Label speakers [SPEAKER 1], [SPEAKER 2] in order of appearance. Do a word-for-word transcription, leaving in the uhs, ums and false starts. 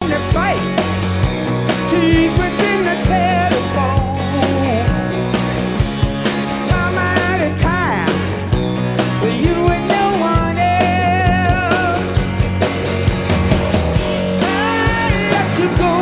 [SPEAKER 1] the fight, secrets in the telephone. Time out of time, with you and no one else. I let you go.